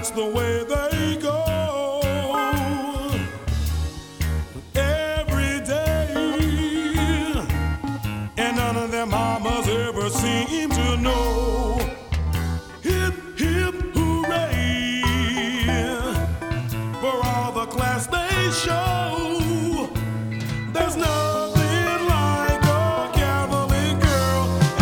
that's the way they go. Every day, and none of their mamas ever seem to know. Hip, hip, hooray, for all the class they show. There's no